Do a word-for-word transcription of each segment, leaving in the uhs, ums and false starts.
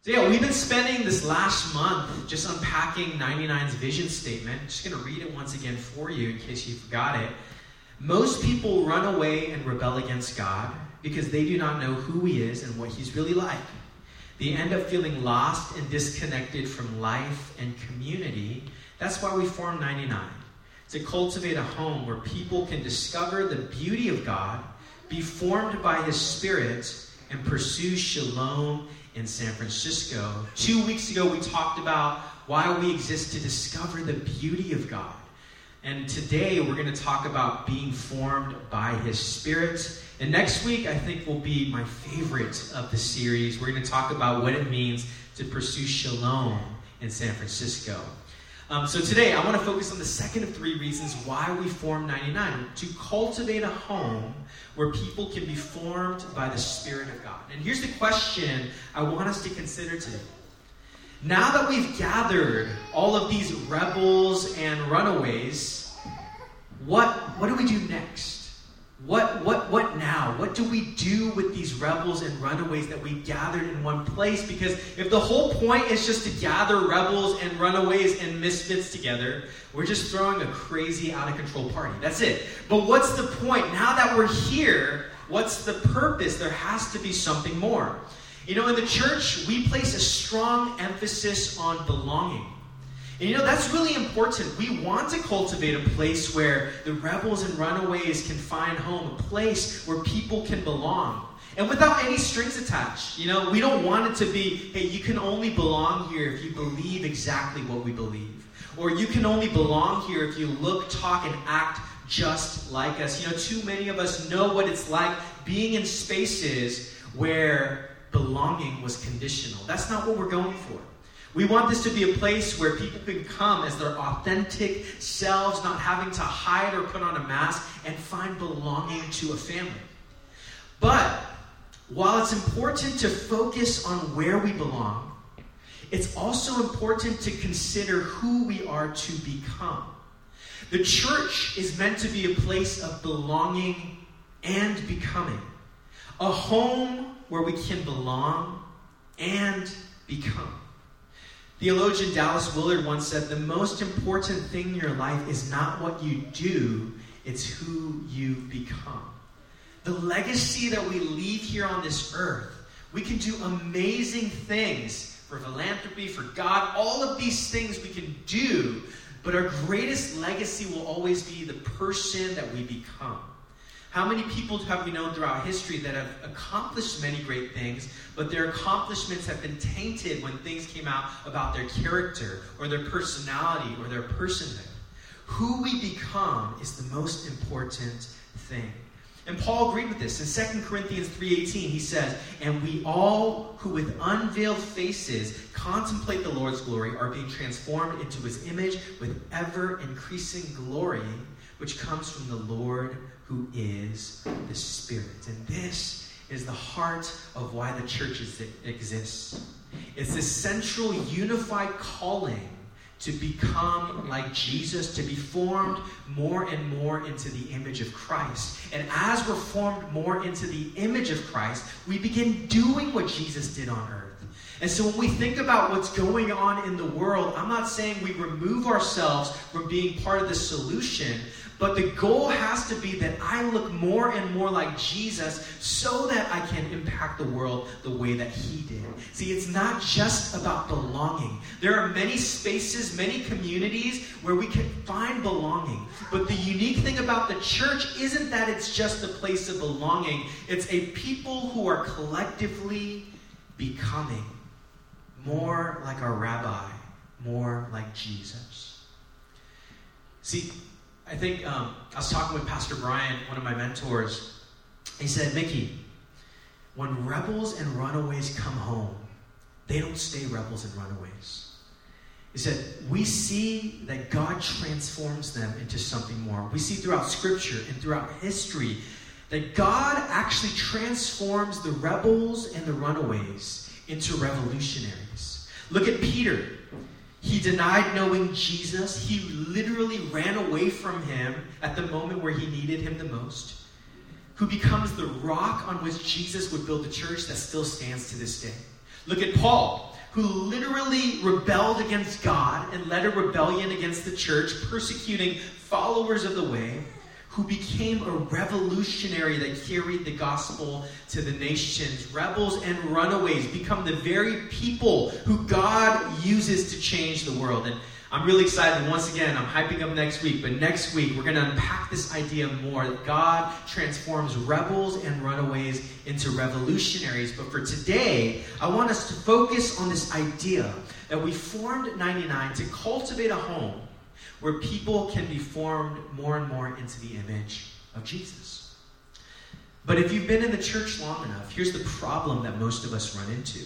So yeah, we've been spending this last month just unpacking ninety-nine's vision statement. I'm just going to read it once again for you in case you forgot it. Most people run away and rebel against God because they do not know who He is and what He's really like. They end up feeling lost and disconnected from life and community. That's why we formed ninety-nine. To cultivate a home where people can discover the beauty of God, be formed by His Spirit, and pursue shalom in San Francisco. Two weeks ago, we talked about why we exist to discover the beauty of God. And today, we're going to talk about being formed by His Spirit. And next week, I think, will be my favorite of the series. We're going to talk about what it means to pursue shalom in San Francisco. Um, so today, I want to focus on the second of three reasons why we formed ninety-nine. To cultivate a home where people can be formed by the Spirit of God. And here's the question I want us to consider today. Now that we've gathered all of these rebels and runaways, what, what do we do next? What, what, what now? What do we do with these rebels and runaways that we gathered in one place? Because if the whole point is just to gather rebels and runaways and misfits together, we're just throwing a crazy, out-of-control party. That's it. But what's the point? Now that we're here, what's the purpose? There has to be something more. You know, in the church, we place a strong emphasis on belonging. And you know, that's really important. We want to cultivate a place where the rebels and runaways can find home, a place where people can belong. And without any strings attached. You know, we don't want it to be, hey, you can only belong here if you believe exactly what we believe. Or you can only belong here if you look, talk, and act just like us. You know, too many of us know what it's like being in spaces where belonging was conditional. That's not what we're going for. We want this to be a place where people can come as their authentic selves, not having to hide or put on a mask, and find belonging to a family. But while it's important to focus on where we belong, it's also important to consider who we are to become. The church is meant to be a place of belonging and becoming. A home where we can belong and become. Theologian Dallas Willard once said, the most important thing in your life is not what you do, it's who you become. The legacy that we leave here on this earth, we can do amazing things for philanthropy, for God, all of these things we can do, but our greatest legacy will always be the person that we become. How many people have we known throughout history that have accomplished many great things, but their accomplishments have been tainted when things came out about their character or their personality or their personhood? Who we become is the most important thing. And Paul agreed with this. In Second Corinthians three eighteen, he says, and we all who with unveiled faces contemplate the Lord's glory are being transformed into His image with ever-increasing glory, which comes from the Lord who is the Spirit. And this is the heart of why the church exists. It's this central, unified calling to become like Jesus, to be formed more and more into the image of Christ. And as we're formed more into the image of Christ, we begin doing what Jesus did on earth. And so when we think about what's going on in the world, I'm not saying we remove ourselves from being part of the solution, but the goal has to be that I look more and more like Jesus so that I can impact the world the way that He did. See, it's not just about belonging. There are many spaces, many communities where we can find belonging. But the unique thing about the church isn't that it's just a place of belonging. It's a people who are collectively becoming more like our rabbi, more like Jesus. See, I think um, I was talking with Pastor Brian, one of my mentors. He said, Mickey, when rebels and runaways come home, they don't stay rebels and runaways. He said, we see that God transforms them into something more. We see throughout Scripture and throughout history that God actually transforms the rebels and the runaways into revolutionaries. Look at Peter. He denied knowing Jesus. He literally ran away from Him at the moment where He needed Him the most. Who becomes the rock on which Jesus would build the church that still stands to this day. Look at Paul. who literally rebelled against God and led a rebellion against the church, persecuting followers of the way, who became a revolutionary that carried the gospel to the nations. Rebels and runaways become the very people who God uses to change the world. And I'm really excited. Once again, I'm hyping up next week, but next week we're going to unpack this idea more, that God transforms rebels and runaways into revolutionaries. But for today, I want us to focus on this idea that we formed ninety-nine to cultivate a home where people can be formed more and more into the image of Jesus. But if you've been in the church long enough, here's the problem that most of us run into.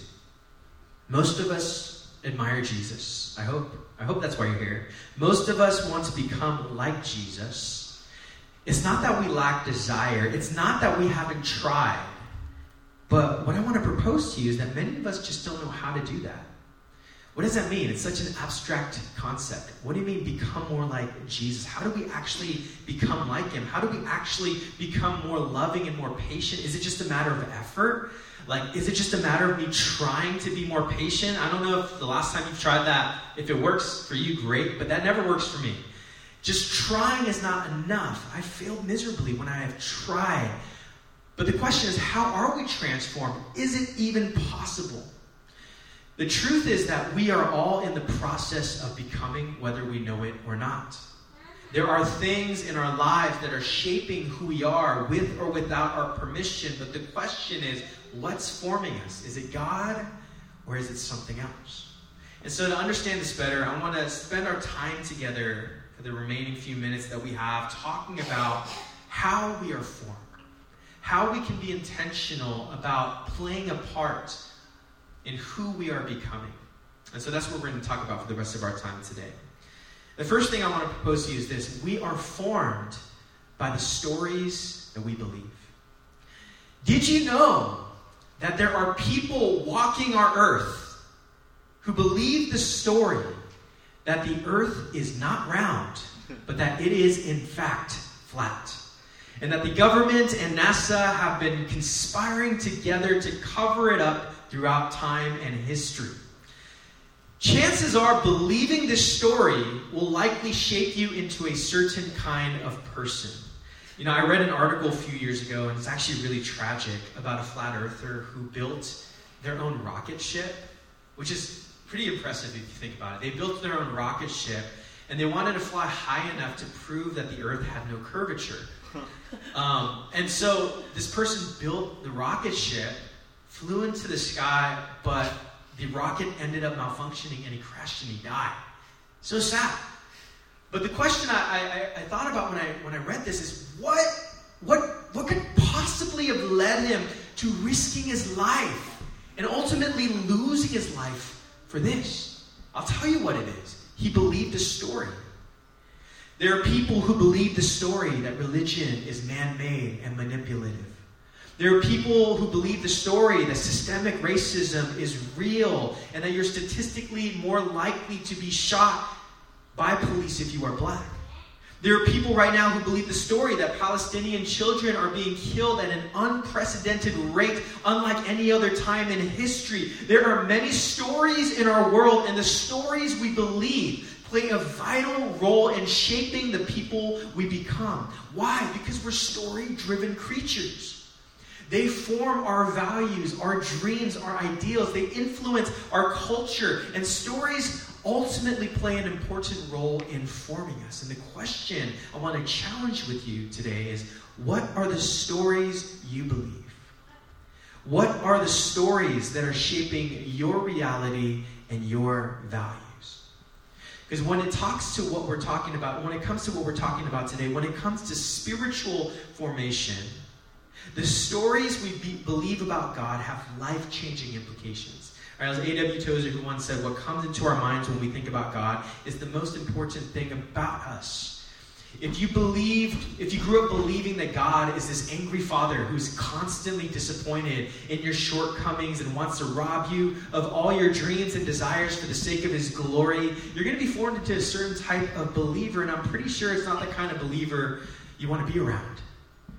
Most of us admire Jesus. I hope. I hope that's why you're here. Most of us want to become like Jesus. It's not that we lack desire. It's not that we haven't tried. But what I want to propose to you is that many of us just don't know how to do that. What does that mean? It's such an abstract concept. What do you mean become more like Jesus? How do we actually become like him? How do we actually become more loving and more patient? Is it just a matter of effort? Like, is it just a matter of me trying to be more patient? I don't know if the last time you've tried that, if it works for you, great, but that never works for me. Just trying is not enough. I failed miserably when I have tried. But the question is, how are we transformed? Is it even possible? The truth is that we are all in the process of becoming, whether we know it or not. There are things in our lives that are shaping who we are with or without our permission. But the question is, what's forming us? Is it God or is it something else? And so to understand this better, I want to spend our time together for the remaining few minutes that we have talking about how we are formed, how we can be intentional about playing a part in who we are becoming. And so that's what we're going to talk about for the rest of our time today. The first thing I want to propose to you is this. We are formed by the stories that we believe. Did you know that there are people walking our earth who believe the story that the earth is not round, but that it is in fact flat? And that the government and NASA have been conspiring together to cover it up throughout time and history. Chances are believing this story will likely shape you into a certain kind of person. You know, I read an article a few years ago, and it's actually really tragic, about a flat earther who built their own rocket ship, which is pretty impressive if you think about it. They built their own rocket ship, and they wanted to fly high enough to prove that the earth had no curvature. Um, and so this person built the rocket ship, flew into the sky, but the rocket ended up malfunctioning and he crashed and he died. So sad. But the question I, I, I thought about when I when I read this is what what what could possibly have led him to risking his life and ultimately losing his life for this? I'll tell you what it is. He believed a story. There are people who believe the story that religion is man-made and manipulative. There are people who believe the story that systemic racism is real and that you're statistically more likely to be shot by police if you are black. There are people right now who believe the story that Palestinian children are being killed at an unprecedented rate, unlike any other time in history. There are many stories in our world, and the stories we believe play a vital role in shaping the people we become. Why? Because we're story-driven creatures. They form our values, our dreams, our ideals. They influence our culture. And stories ultimately play an important role in forming us. And the question I want to challenge with you today is, what are the stories you believe? What are the stories that are shaping your reality and your values? Because when it talks to what we're talking about, when it comes to what we're talking about today, when it comes to spiritual formation, the stories we be, believe about God have life-changing implications. All right, it was A W Tozer who once said, what comes into our minds when we think about God is the most important thing about us. If you believed, if you grew up believing that God is this angry father who's constantly disappointed in your shortcomings and wants to rob you of all your dreams and desires for the sake of his glory, you're going to be formed into a certain type of believer, and I'm pretty sure it's not the kind of believer you want to be around.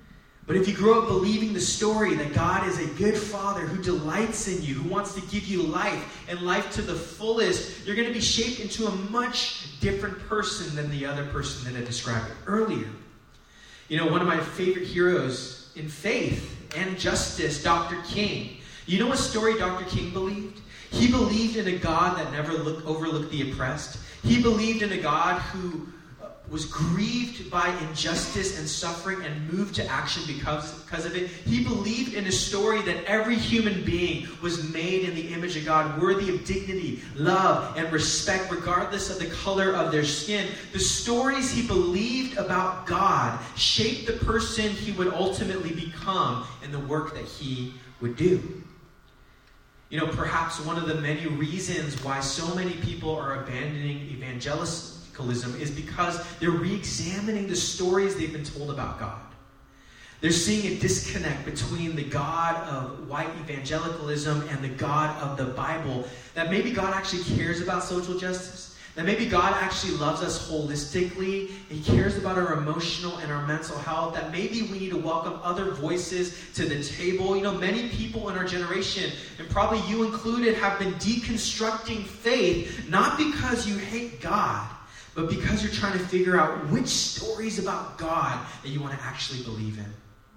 But if you grow up believing the story that God is a good father who delights in you, who wants to give you life and life to the fullest, you're going to be shaped into a much different person than the other person that I described earlier. You know, one of my favorite heroes in faith and justice, Doctor King. You know what story Doctor King believed? He believed in a God that never look, overlooked the oppressed. He believed in a God who was grieved by injustice and suffering and moved to action because, because of it. He believed in a story that every human being was made in the image of God, worthy of dignity, love, and respect, regardless of the color of their skin. The stories he believed about God shaped the person he would ultimately become and the work that he would do. You know, perhaps one of the many reasons why so many people are abandoning evangelism is because they're re-examining the stories they've been told about God. They're seeing a disconnect between the God of white evangelicalism and the God of the Bible. That maybe God actually cares about social justice. That maybe God actually loves us holistically. He cares about our emotional and our mental health. That maybe we need to welcome other voices to the table. You know, many people in our generation, and probably you included, have been deconstructing faith, not because you hate God, but because you're trying to figure out which stories about God that you want to actually believe in.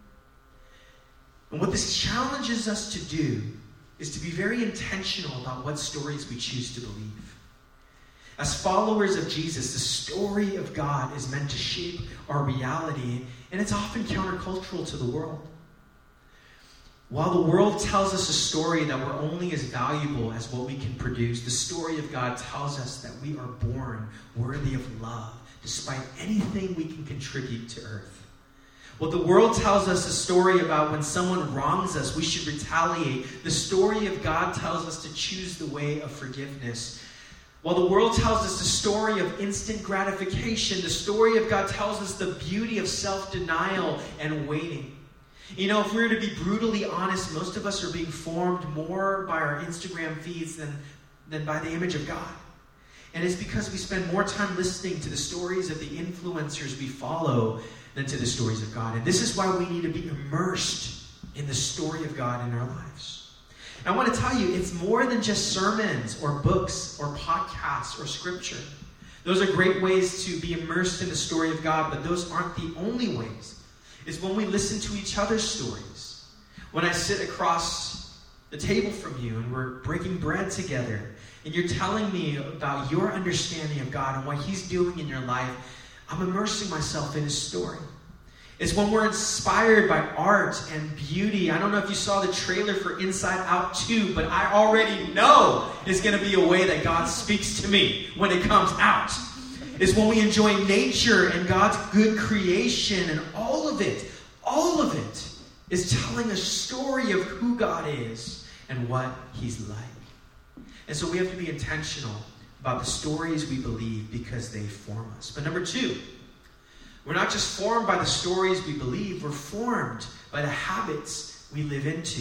And what this challenges us to do is to be very intentional about what stories we choose to believe. As followers of Jesus, the story of God is meant to shape our reality, and it's often countercultural to the world. While the world tells us a story that we're only as valuable as what we can produce, the story of God tells us that we are born worthy of love, despite anything we can contribute to earth. What the world tells us a story about when someone wrongs us, we should retaliate. The story of God tells us to choose the way of forgiveness. While the world tells us the story of instant gratification, the story of God tells us the beauty of self-denial and waiting. You know, if we were to be brutally honest, most of us are being formed more by our Instagram feeds than, than by the image of God. And it's because we spend more time listening to the stories of the influencers we follow than to the stories of God. And this is why we need to be immersed in the story of God in our lives. And I want to tell you, it's more than just sermons or books or podcasts or scripture. Those are great ways to be immersed in the story of God, but those aren't the only ways. Is when we listen to each other's stories. When I sit across the table from you and we're breaking bread together and you're telling me about your understanding of God and what He's doing in your life, I'm immersing myself in His story. It's when we're inspired by art and beauty. I don't know if you saw the trailer for Inside Out two, but I already know it's going to be a way that God speaks to me when it comes out. It's when we enjoy nature and God's good creation, and all of it, all of it is telling a story of who God is and what He's like. And so we have to be intentional about the stories we believe because they form us. But number two, we're not just formed by the stories we believe, we're formed by the habits we live into.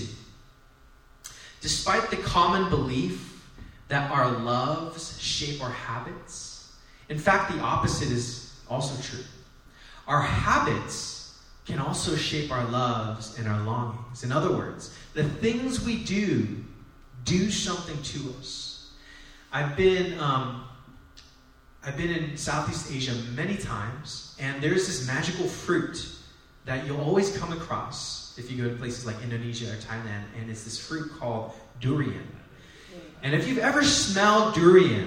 Despite the common belief that our loves shape our habits, in fact, the opposite is also true. Our habits can also shape our loves and our longings. In other words, the things we do do something to us. I've been um, I've been in Southeast Asia many times, and there's this magical fruit that you'll always come across if you go to places like Indonesia or Thailand, and it's this fruit called durian. And if you've ever smelled durian,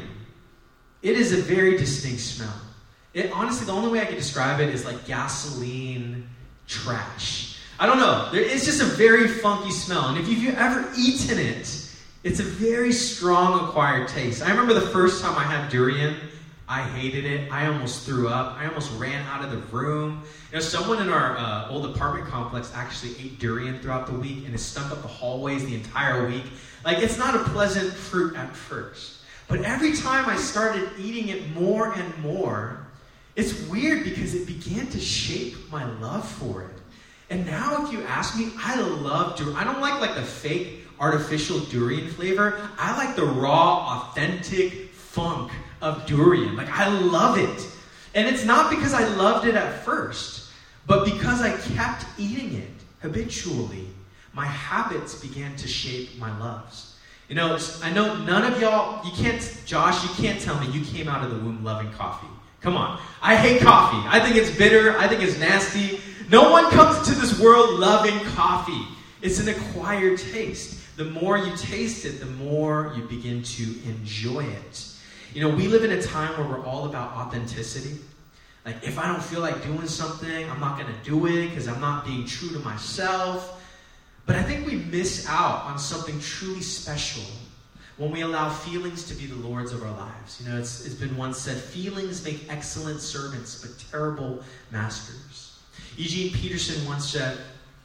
it is a very distinct smell. It, honestly, the only way I can describe it is like gasoline trash. I don't know. It's just a very funky smell. And if you've ever eaten it, it's a very strong acquired taste. I remember the first time I had durian, I hated it. I almost threw up. I almost ran out of the room. You know, someone in our uh, old apartment complex actually ate durian throughout the week, and it stunk up the hallways the entire week. Like, it's not a pleasant fruit at first. But every time I started eating it more and more, it's weird because it began to shape my love for it. And now if you ask me, I love durian. I don't like like the fake artificial durian flavor. I like the raw, authentic funk of durian. Like, I love it. And it's not because I loved it at first, But because I kept eating it habitually, my habits began to shape my loves. You know, I know none of y'all, you can't, Josh, you can't tell me you came out of the womb loving coffee. Come on. I hate coffee. I think it's bitter. I think it's nasty. No one comes into this world loving coffee. It's an acquired taste. The more you taste it, the more you begin to enjoy it. You know, we live in a time where we're all about authenticity. Like, if I don't feel like doing something, I'm not going to do it because I'm not being true to myself. But I think we miss out on something truly special when we allow feelings to be the lords of our lives. You know, it's, it's been once said, feelings make excellent servants, but terrible masters. Eugene Peterson once said,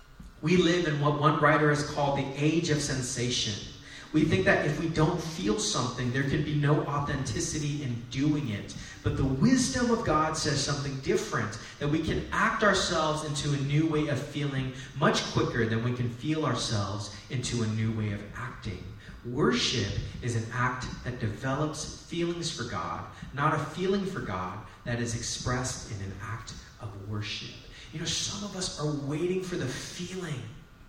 we live in what one writer has called the age of sensation. We think that if we don't feel something, there can be no authenticity in doing it. But the wisdom of God says something different, that we can act ourselves into a new way of feeling much quicker than we can feel ourselves into a new way of acting. Worship is an act that develops feelings for God, not a feeling for God that is expressed in an act of worship. You know, some of us are waiting for the feeling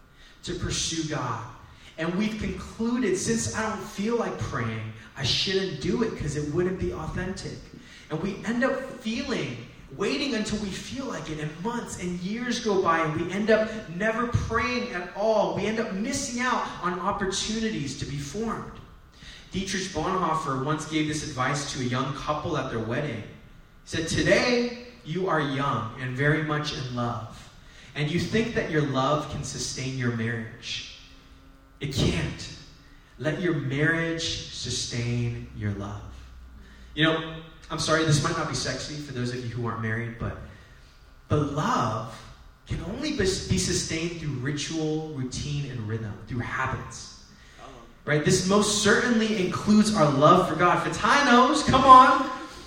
to pursue God. And we've concluded, since I don't feel like praying, I shouldn't do it because it wouldn't be authentic. And we end up feeling, waiting until we feel like it, and months and years go by, and we end up never praying at all. We end up missing out on opportunities to be formed. Dietrich Bonhoeffer once gave this advice to a young couple at their wedding. He said, today you are young and very much in love, and you think that your love can sustain your marriage. It can't. Let your marriage sustain your love. You know, I'm sorry, this might not be sexy for those of you who aren't married, but, but love can only be sustained through ritual, routine, and rhythm, through habits. Right? This most certainly includes our love for God. Fatinos, come on!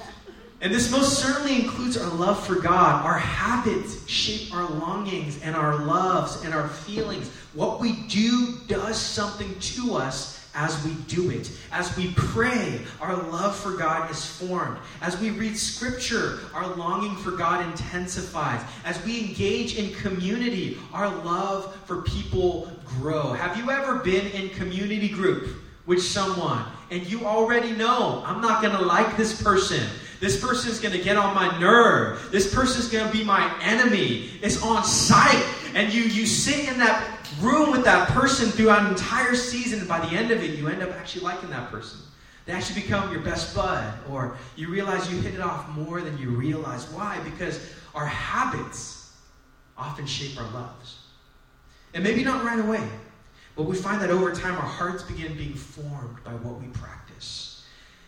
And this most certainly includes our love for God. Our habits shape our longings and our loves and our feelings. What we do does something to us as we do it. As we pray, our love for God is formed. As we read Scripture, our longing for God intensifies. As we engage in community, our love for people grow. Have you ever been in community group with someone and you already know, I'm not going to like this person. This person is going to get on my nerve. This person is going to be my enemy. It's on sight. And you, you sit in that room with that person throughout an entire season, and by the end of it, you end up actually liking that person. They actually become your best bud, or you realize you hit it off more than you realize. Why? Because our habits often shape our loves. And maybe not right away, but we find that over time, our hearts begin being formed by what we practice.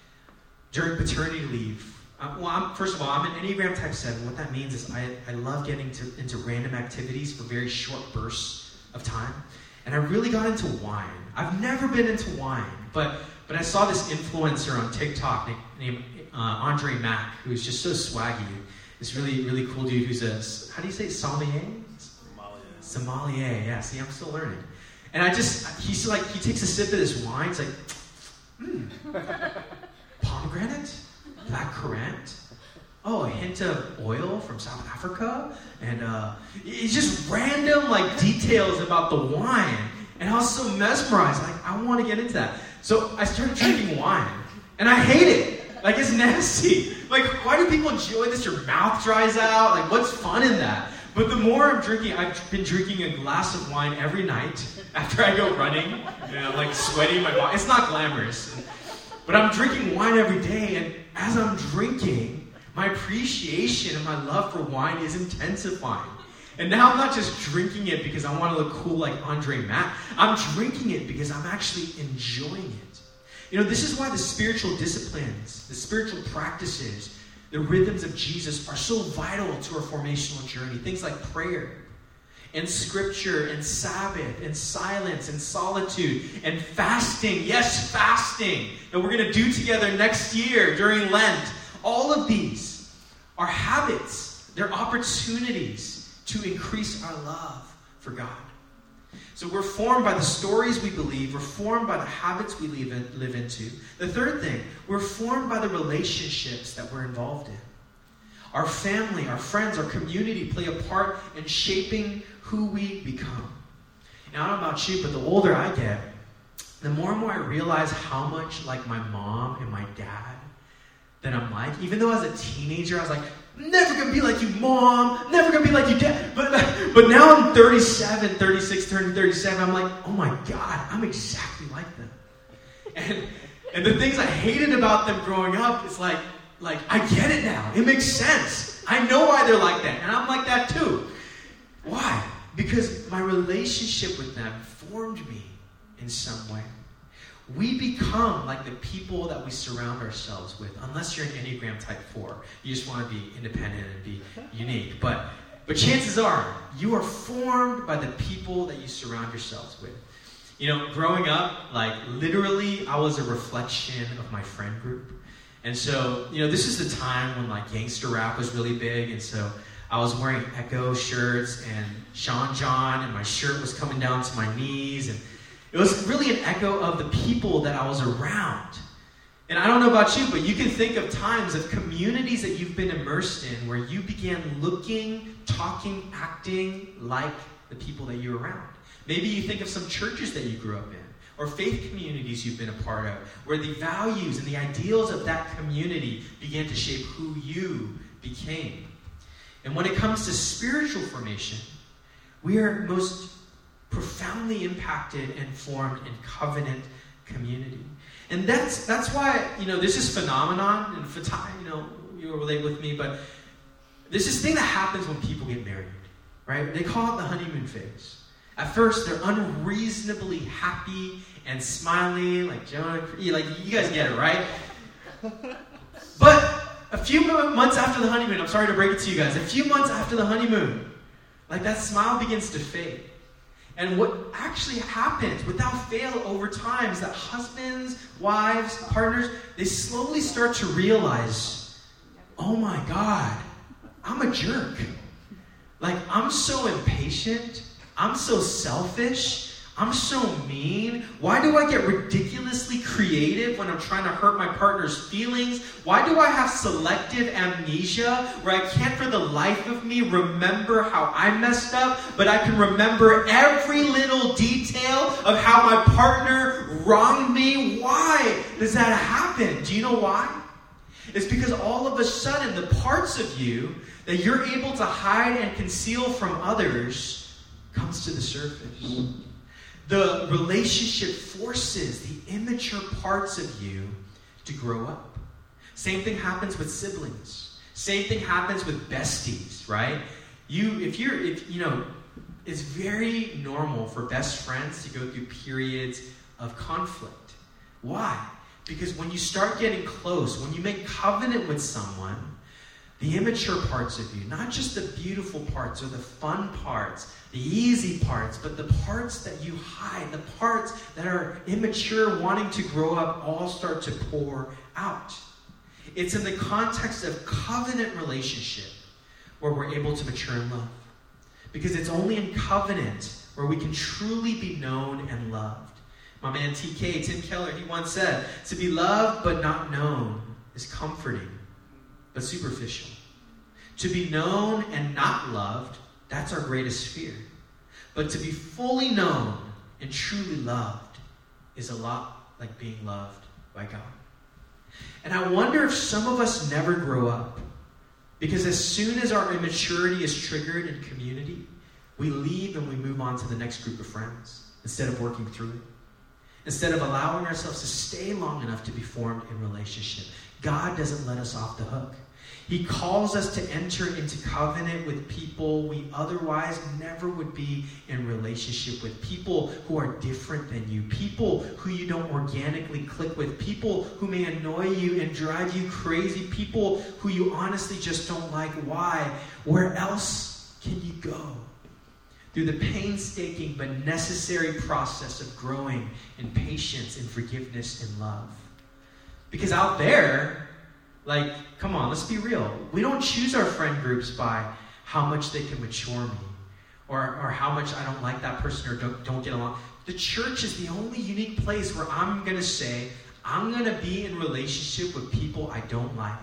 During paternity leave, Uh, well, I'm, first of all, I'm an Enneagram Type seven. What that means is I, I love getting to, into random activities for very short bursts of time. And I really got into wine. I've never been into wine, but but I saw this influencer on TikTok named, named uh, Andre Mack, who's just so swaggy. This really, really cool dude who's a, how do you say it, sommelier? Sommelier. Sommelier, yeah. See, I'm still learning. And I just, he's like, he takes a sip of this wine. He's like, hmm, pomegranate? Black currant? Oh, a hint of oil from South Africa? And uh, it's just random like details about the wine. And I was so mesmerized. Like, I want to get into that. So I started drinking wine. And I hate it. Like, it's nasty. Like, why do people enjoy this? Your mouth dries out. Like, what's fun in that? But the more I'm drinking, I've been drinking a glass of wine every night after I go running. And I'm like sweating my body. It's not glamorous. But I'm drinking wine every day, and as I'm drinking, my appreciation and my love for wine is intensifying. And now I'm not just drinking it because I want to look cool like Andre Mack. I'm drinking it because I'm actually enjoying it. You know, this is why the spiritual disciplines, the spiritual practices, the rhythms of Jesus are so vital to our formational journey. Things like prayer, and Scripture, and Sabbath, and silence, and solitude, and fasting. Yes, fasting. And we're going to do together next year during Lent. All of these are habits. They're opportunities to increase our love for God. So we're formed by the stories we believe. We're formed by the habits we live, in, live into. The third thing, we're formed by the relationships that we're involved in. Our family, our friends, our community play a part in shaping who we become. And I don't know about you, but the older I get, the more and more I realize how much like my mom and my dad that I'm like. Even though as a teenager, I was like, never gonna be like you, mom. Never gonna be like you, dad. But, but now I'm thirty-seven, thirty-six, turning thirty-seven. I'm like, oh my God, I'm exactly like them. And and the things I hated about them growing up, it's like, like I get it now. It makes sense. I know why they're like that. And I'm like that too. Why? Because my relationship with them formed me in some way. We become like the people that we surround ourselves with, unless you're an Enneagram type four. You just want to be independent and be unique. But but chances are, you are formed by the people that you surround yourselves with. You know, growing up, like literally, I was a reflection of my friend group. And so, you know, this is the time when like gangster rap was really big. And so I was wearing Echo shirts and Sean John, and my shirt was coming down to my knees. And it was really an echo of the people that I was around. And I don't know about you, but you can think of times of communities that you've been immersed in where you began looking, talking, acting like the people that you're around. Maybe you think of some churches that you grew up in, or faith communities you've been a part of, where the values and the ideals of that community began to shape who you became. And when it comes to spiritual formation, we are most profoundly impacted and formed in covenant community. And that's that's why, you know, this is phenomenon, and you know, you'll relate with me, but there's this thing that happens when people get married, right? They call it the honeymoon phase. At first, they're unreasonably happy and smiling, like Jonah, like you guys get it, right? But a few months after the honeymoon, I'm sorry to break it to you guys, a few months after the honeymoon, like that smile begins to fade. And what actually happens without fail over time is that husbands, wives, partners, they slowly start to realize, oh my God, I'm a jerk. Like, I'm so impatient. I'm so selfish. I'm so mean. Why do I get ridiculously creative when I'm trying to hurt my partner's feelings? Why do I have selective amnesia where I can't for the life of me remember how I messed up, but I can remember every little detail of how my partner wronged me? Why does that happen? Do you know why? It's because all of a sudden the parts of you that you're able to hide and conceal from others comes to the surface. The relationship forces the immature parts of you to grow up. Same thing happens with siblings. Same thing happens with besties, right? You, if you're, if you know, it's very normal for best friends to go through periods of conflict. Why? Because when you start getting close, when you make covenant with someone, the immature parts of you, not just the beautiful parts or the fun parts, the easy parts, but the parts that you hide, the parts that are immature, wanting to grow up, all start to pour out. It's in the context of covenant relationship where we're able to mature in love. Because it's only in covenant where we can truly be known and loved. My man T K, Tim Keller, he once said, to be loved but not known is comforting, but superficial. To be known and not loved, that's our greatest fear. But to be fully known and truly loved is a lot like being loved by God. And I wonder if some of us never grow up. Because as soon as our immaturity is triggered in community, we leave and we move on to the next group of friends instead of working through it. Instead of allowing ourselves to stay long enough to be formed in relationship. God doesn't let us off the hook. He calls us to enter into covenant with people we otherwise never would be in relationship with. People who are different than you. People who you don't organically click with. People who may annoy you and drive you crazy. People who you honestly just don't like. Why? Where else can you go? Through the painstaking but necessary process of growing in patience and forgiveness and love. Because out there, like, come on, let's be real. We don't choose our friend groups by how much they can mature me or, or how much I don't like that person or don't, don't get along. The church is the only unique place where I'm going to say, I'm going to be in relationship with people I don't like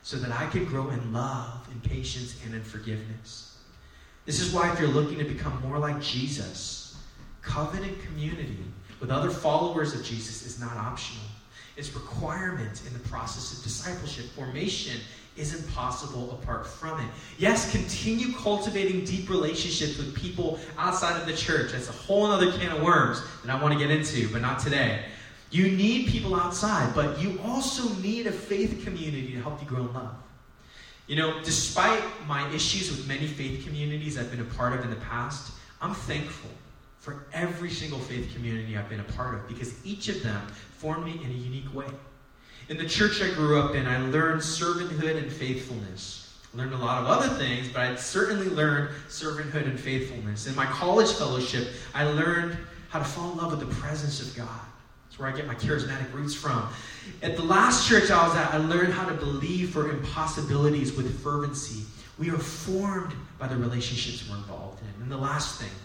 so that I could grow in love, in patience, and in forgiveness. This is why if you're looking to become more like Jesus, covenant community with other followers of Jesus is not optional. It's requirement in the process of discipleship. Formation isn't possible apart from it. Yes, continue cultivating deep relationships with people outside of the church. That's a whole other can of worms that I want to get into, but not today. You need people outside, but you also need a faith community to help you grow in love. You know, despite my issues with many faith communities I've been a part of in the past, I'm thankful for every single faith community I've been a part of, because each of them formed me in a unique way. In the church I grew up in, I learned servanthood and faithfulness. I learned a lot of other things, but I certainly learned servanthood and faithfulness. In my college fellowship, I learned how to fall in love with the presence of God. That's where I get my charismatic roots from. At the last church I was at, I learned how to believe for impossibilities with fervency. We are formed by the relationships we're involved in. And the last thing,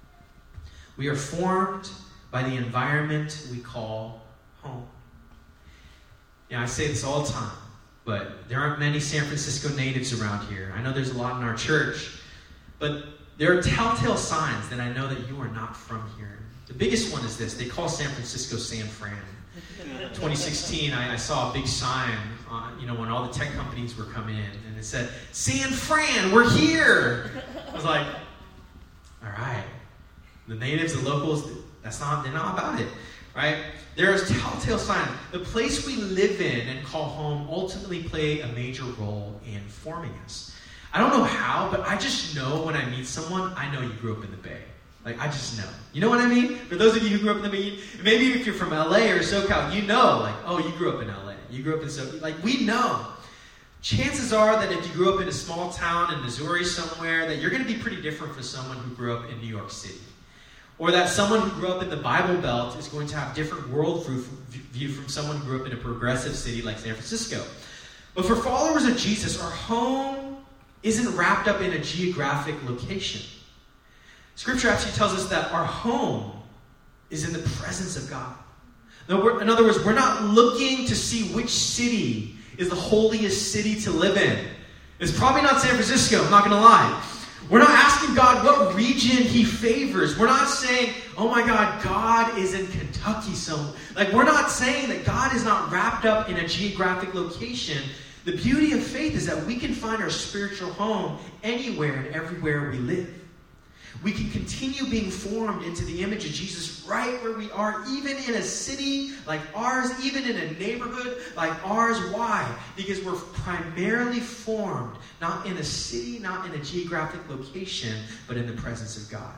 we are formed by the environment we call home. Yeah, I say this all the time, but there aren't many San Francisco natives around here. I know there's a lot in our church, but there are telltale signs that I know that you are not from here. The biggest one is this. They call San Francisco San Fran. twenty sixteen, I, I saw a big sign, uh, you know, when all the tech companies were coming in, and it said, San Fran, we're here! I was like, all right. The natives, the locals, that's not, they're not about it, right? There's telltale signs. The place we live in and call home ultimately play a major role in forming us. I don't know how, but I just know when I meet someone, I know you grew up in the Bay. Like, I just know. You know what I mean? For those of you who grew up in the Bay, maybe if you're from L A or SoCal, you know, like, oh, you grew up in L A. You grew up in SoCal. Like, we know. Chances are that if you grew up in a small town in Missouri somewhere, that you're going to be pretty different from someone who grew up in New York City. Or that someone who grew up in the Bible Belt is going to have different worldview from someone who grew up in a progressive city like San Francisco. But for followers of Jesus, our home isn't wrapped up in a geographic location. Scripture actually tells us that our home is in the presence of God. In other words, we're not looking to see which city is the holiest city to live in. It's probably not San Francisco, I'm not going to lie. We're not asking God what region he favors. We're not saying, oh my God, God is in Kentucky somewhere. Like, we're not saying that God is not wrapped up in a geographic location. The beauty of faith is that we can find our spiritual home anywhere and everywhere we live. We can continue being formed into the image of Jesus right where we are, even in a city like ours, even in a neighborhood like ours. Why? Because we're primarily formed not in a city, not in a geographic location, but in the presence of God.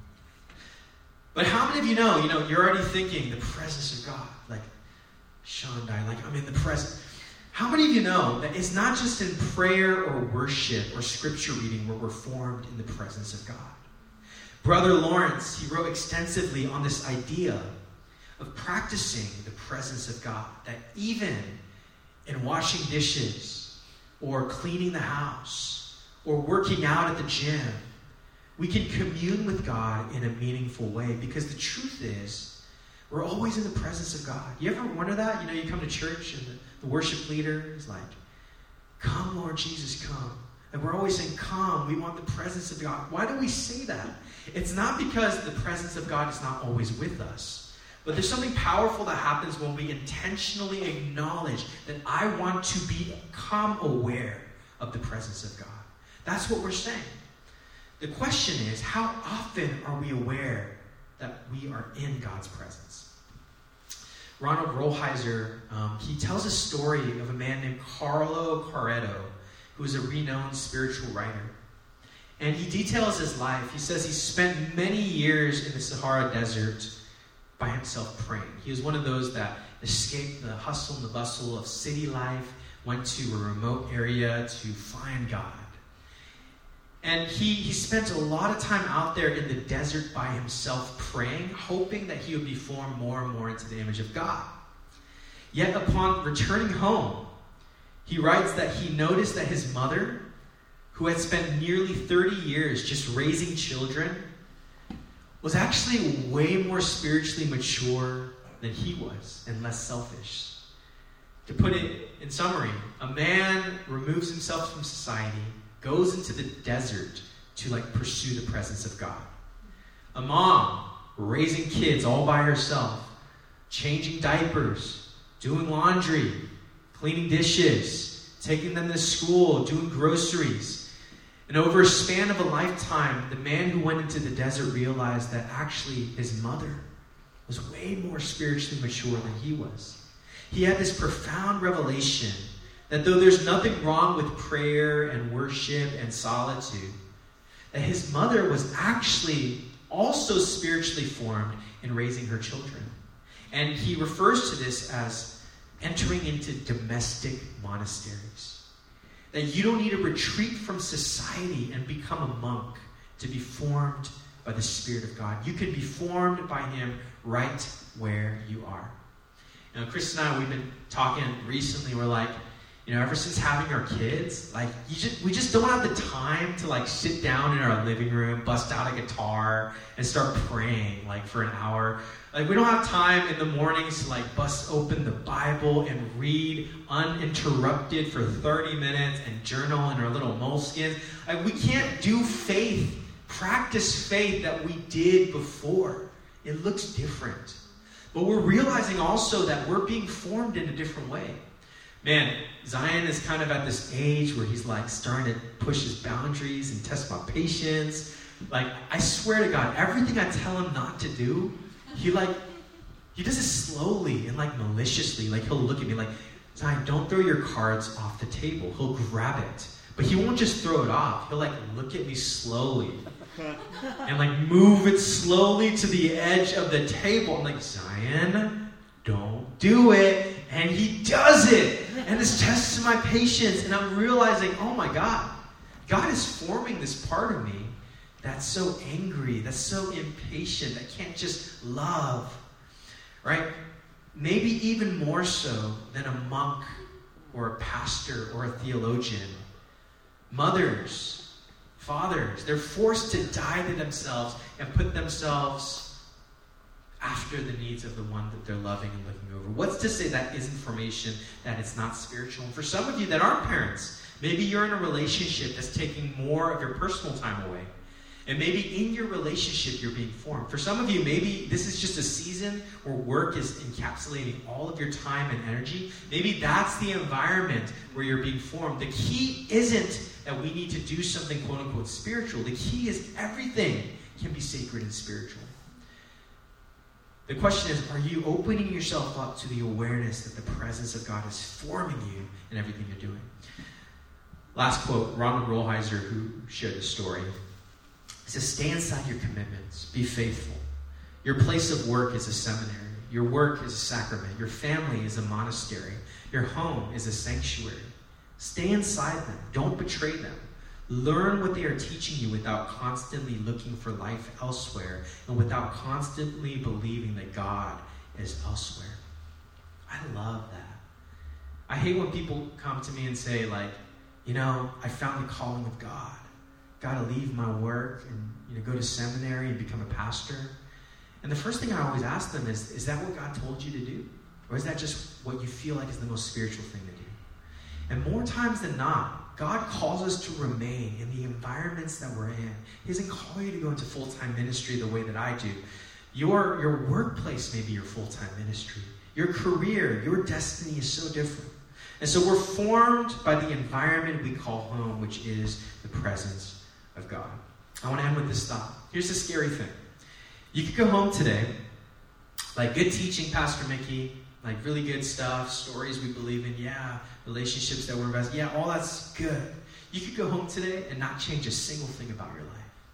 But how many of you know, you know, you're already thinking the presence of God, like Sean died, like I'm in the presence. How many of you know that it's not just in prayer or worship or scripture reading where we're formed in the presence of God? Brother Lawrence, he wrote extensively on this idea of practicing the presence of God, that even in washing dishes or cleaning the house or working out at the gym, we can commune with God in a meaningful way, because the truth is we're always in the presence of God. You ever wonder that? You know, you come to church and the, the worship leader is like, come, Lord Jesus, come. And we're always saying, come, we want the presence of God. Why do we say that? It's not because the presence of God is not always with us. But there's something powerful that happens when we intentionally acknowledge that I want to become aware of the presence of God. That's what we're saying. The question is, how often are we aware that we are in God's presence? Ronald Rolheiser, um, he tells a story of a man named Carlo Carretto, who is a renowned spiritual writer. And he details his life. He says he spent many years in the Sahara Desert by himself praying. He was one of those that escaped the hustle and the bustle of city life, went to a remote area to find God. And he, he spent a lot of time out there in the desert by himself praying, hoping that he would be formed more and more into the image of God. Yet upon returning home, he writes that he noticed that his mother, who had spent nearly thirty years just raising children, was actually way more spiritually mature than he was and less selfish. To put it in summary, a man removes himself from society, goes into the desert to like pursue the presence of God. A mom raising kids all by herself, changing diapers, doing laundry, cleaning dishes, taking them to school, doing groceries. And over a span of a lifetime, the man who went into the desert realized that actually his mother was way more spiritually mature than he was. He had this profound revelation that though there's nothing wrong with prayer and worship and solitude, that his mother was actually also spiritually formed in raising her children. And he refers to this as entering into domestic monasteries. That you don't need to retreat from society and become a monk to be formed by the Spirit of God. You can be formed by Him right where you are. You know, Chris and I, we've been talking recently. We're like, you know, ever since having our kids, like, you just, we just don't have the time to, like, sit down in our living room, bust out a guitar, and start praying, like, for an hour. Like, we don't have time in the mornings to, like, bust open the Bible and read uninterrupted for thirty minutes and journal in our little moleskins. Like, we can't do faith, practice faith that we did before. It looks different. But we're realizing also that we're being formed in a different way. Man, Zion is kind of at this age where he's like starting to push his boundaries and test my patience. Like, I swear to God, everything I tell him not to do, he like, he does it slowly and like maliciously. Like, he'll look at me like, Zion, don't throw your cards off the table. He'll grab it. But he won't just throw it off. He'll like look at me slowly and like move it slowly to the edge of the table. I'm like, Zion, don't do it. And he does it. And this tests my patience. And I'm realizing, oh my God, God is forming this part of me that's so angry, that's so impatient, that can't just love. Right? Maybe even more so than a monk or a pastor or a theologian. Mothers, fathers, they're forced to die to themselves and put themselves after the needs of the one that they're loving and looking over. What's to say that isn't formation, that it's not spiritual? And for some of you that aren't parents, maybe you're in a relationship that's taking more of your personal time away. And maybe in your relationship, you're being formed. For some of you, maybe this is just a season where work is encapsulating all of your time and energy. Maybe that's the environment where you're being formed. The key isn't that we need to do something quote-unquote spiritual. The key is everything can be sacred and spiritual. The question is, are you opening yourself up to the awareness that the presence of God is forming you in everything you're doing? Last quote, Ronald Rolheiser, who shared this story, he says, stay inside your commitments. Be faithful. Your place of work is a seminary. Your work is a sacrament. Your family is a monastery. Your home is a sanctuary. Stay inside them. Don't betray them. Learn what they are teaching you without constantly looking for life elsewhere and without constantly believing that God is elsewhere. I love that. I hate when people come to me and say, like, you know, I found the calling of God. Got to leave my work and, you know, go to seminary and become a pastor. And the first thing I always ask them is, is that what God told you to do? Or is that just what you feel like is the most spiritual thing to do? And more times than not, God calls us to remain in the environments that we're in. He doesn't call you to go into full-time ministry the way that I do. Your, your workplace may be your full-time ministry. Your career, your destiny is so different. And so we're formed by the environment we call home, which is the presence of God. I want to end with this thought. Here's the scary thing. You could go home today, like good teaching, Pastor Mickey, like really good stuff, stories we believe in, yeah, relationships that we're invested, yeah, all that's good. You could go home today and not change a single thing about your life.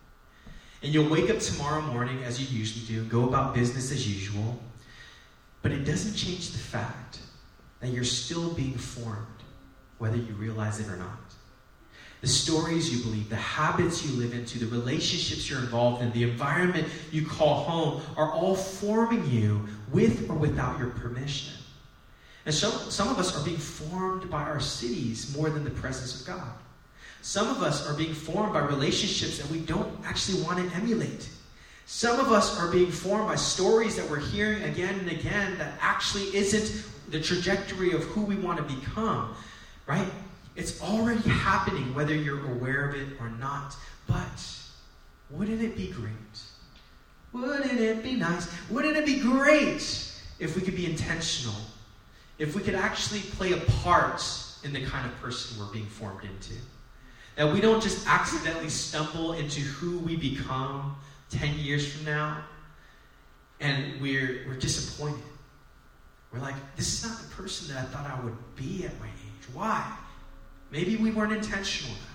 And you'll wake up tomorrow morning, as you usually do, go about business as usual, but it doesn't change the fact that you're still being formed, whether you realize it or not. The stories you believe, the habits you live into, the relationships you're involved in, the environment you call home are all forming you with or without your permission. And so some of us are being formed by our cities more than the presence of God. Some of us are being formed by relationships that we don't actually want to emulate. Some of us are being formed by stories that we're hearing again and again that actually isn't the trajectory of who we want to become, right? It's already happening, whether you're aware of it or not. But wouldn't it be great? Wouldn't it be nice? Wouldn't it be great if we could be intentional? If we could actually play a part in the kind of person we're being formed into? That we don't just accidentally stumble into who we become ten years from now, and we're we're disappointed. We're like, this is not the person that I thought I would be at my age. Why? Maybe we weren't intentional enough.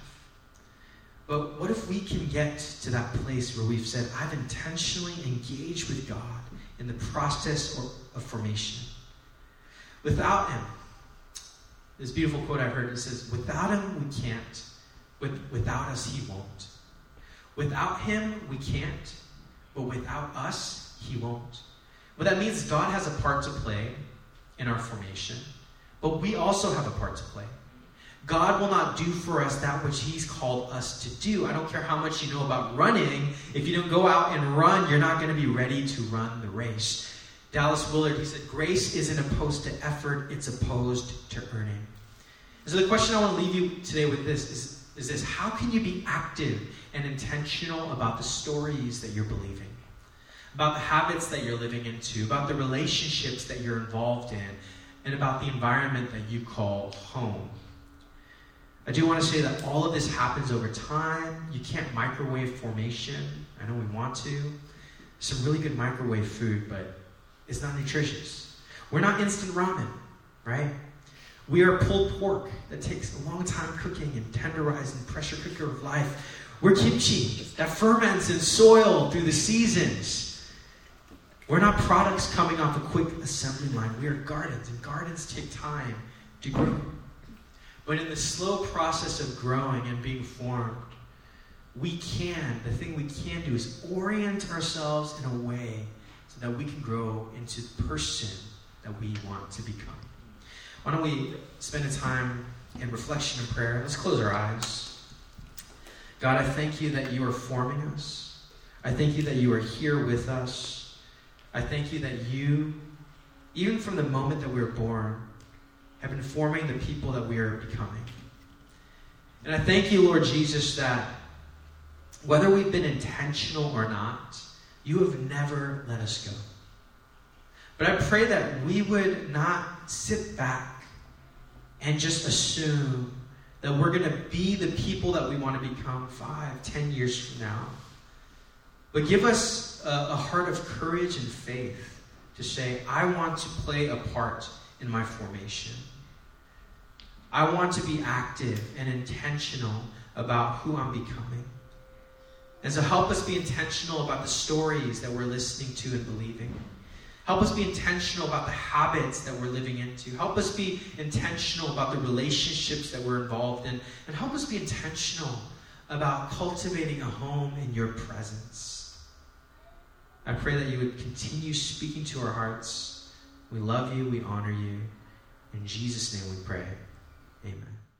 But what if we can get to that place where we've said, I've intentionally engaged with God in the process of formation? Without him, this beautiful quote I heard, it says, without him, we can't. With, without us, he won't. Without him, we can't. But without us, he won't. What that means is God has a part to play in our formation, but we also have a part to play. God will not do for us that which he's called us to do. I don't care how much you know about running. If you don't go out and run, you're not going to be ready to run the race. Dallas Willard, he said, grace isn't opposed to effort, it's opposed to earning. And so the question I want to leave you today with this is, is this: how can you be active and intentional about the stories that you're believing? About the habits that you're living into, about the relationships that you're involved in, and about the environment that you call home. I do want to say that all of this happens over time. You can't microwave formation. I know we want to. Some really good microwave food, but it's not nutritious. We're not instant ramen, right? We are pulled pork that takes a long time cooking and tenderized in the pressure cooker of life. We're kimchi that ferments in soil through the seasons. We're not products coming off a quick assembly line. We are gardens, and gardens take time to grow. But in the slow process of growing and being formed, we can, the thing we can do is orient ourselves in a way so that we can grow into the person that we want to become. Why don't we spend a time in reflection and prayer? Let's close our eyes. God, I thank you that you are forming us. I thank you that you are here with us. I thank you that you, even from the moment that we were born, have been forming the people that we are becoming. And I thank you, Lord Jesus, that whether we've been intentional or not, you have never let us go. But I pray that we would not sit back and just assume that we're going to be the people that we want to become five, ten years from now. But give us a, a heart of courage and faith to say, I want to play a part in my formation. I want to be active and intentional about who I'm becoming. And so help us be intentional about the stories that we're listening to and believing. Help us be intentional about the habits that we're living into. Help us be intentional about the relationships that we're involved in. And help us be intentional about cultivating a home in your presence. I pray that you would continue speaking to our hearts. We love you. We honor you. In Jesus' name we pray. Amen.